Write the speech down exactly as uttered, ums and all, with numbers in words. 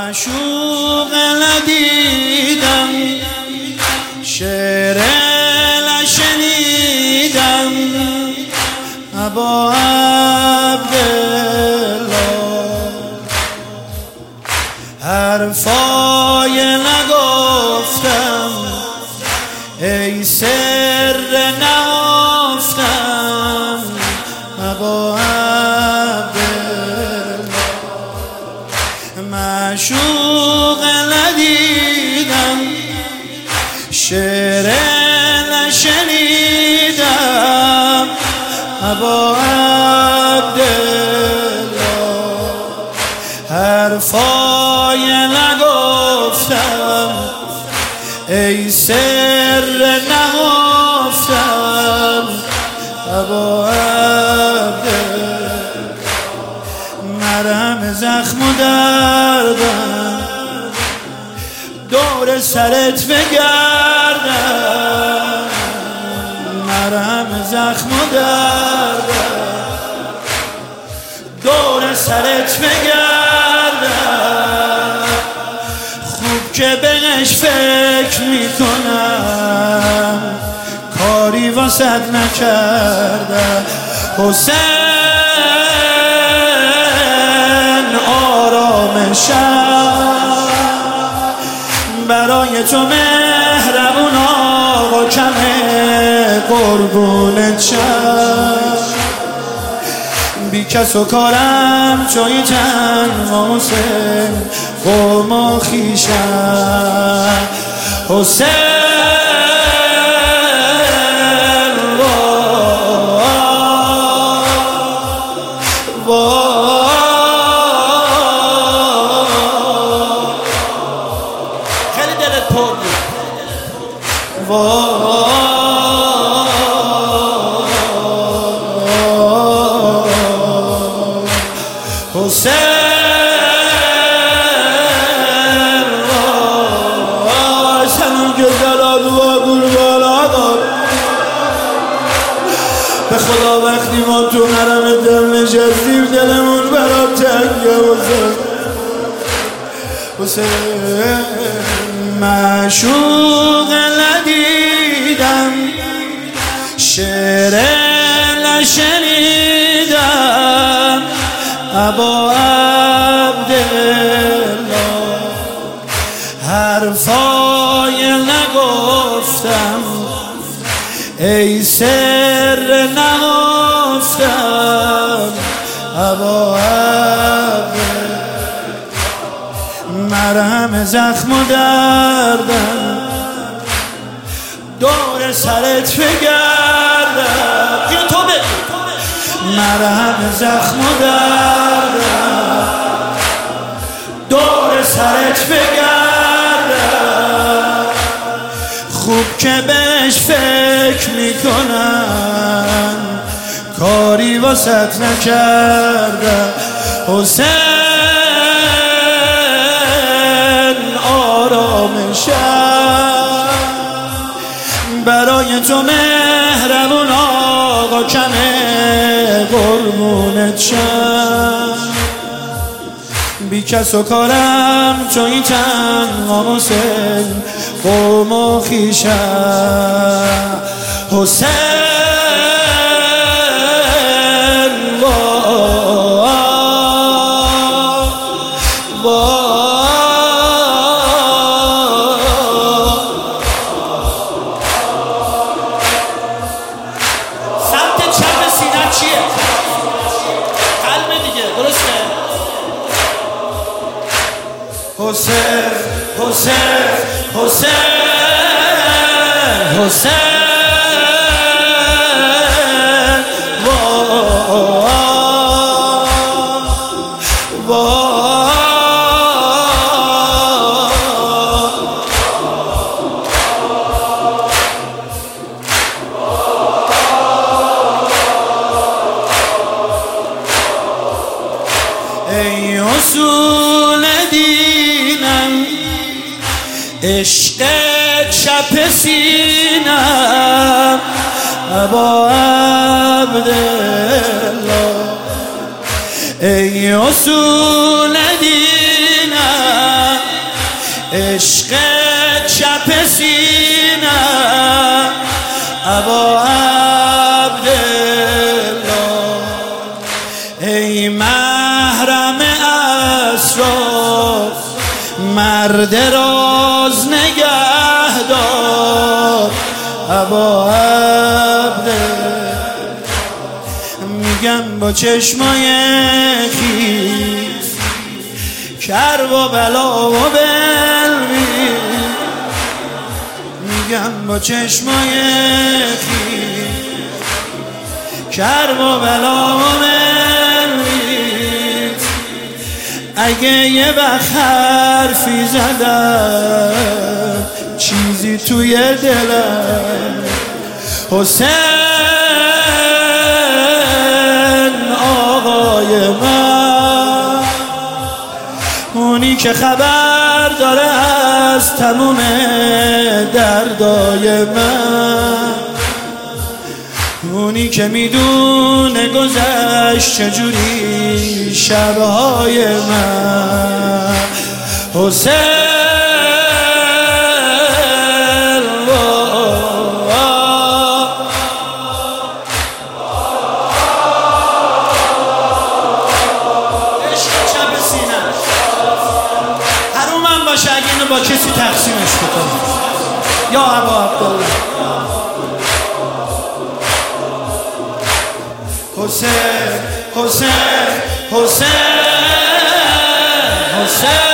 معشوق ندیدم، شعر نشنیدم، ابا عبدالله حرفای نگفتم، ای سر نهفتم، ابا معشوق ندیدم، شعر نشنیدم، ابا عبدالله حرفای نگفتم، ای سر نهفتم، ابا عبدالله مرهم زخم و دردم دور سرت بگردم، مرهم زخم و دردم دور سرت بگردم، خوب که بهش فکر میکنم کاری واسد نکردم. حسین آرامشم برای تو مهربون آقا کمه، قربونت شم بی کس و کارم توی تنها حسین قوم و خویشم. حسین حسین سنم که دلال و قربان آدم به خدا وقتی ما تو حرم دل نشستیم دلمون برات تنگه. حسین حسین معشوق ندیدم، شعر نشنیدم، ابا عبدالله حرفای نگفتم، ای سر نهفتم، ابا عبدالله مرهم زخم و دردم دور سرت بگردم، اینو تو بگو، مرهم زخم و دردم دور سرت بگردم، خوب که بهش فکر میکنم کاری واسط نکردم. حسین آرامشم برای تو مهربون آقا کمه، قربونت شم بی کس و کارم توی تنها حسین قوم و خویشم. حسین حسین حسین حسین حسین وا وا ای اصول دینم، عشق چپ سینم، ابا عبدالله ای اصول دینم، عشق چپ سینه ابا عبدالله ای محرم اسرار مرد راز نگهدار ابا عبدالله میگم با چشمای خیس کرب و بلا و بلوی میگم با چشمای خیس کرب و بلا و بلوی اگه یه وقت حرفی زدم چیزی توی دلم حسین آقای من اونی که خبر داره از تموم دردای من اونی که میدونه گذشت چجوری شبهای من حسین باشه اگه اینو با کسی تقسیمش بکنه یا ابا عبدالله حسین حسین حسین حسین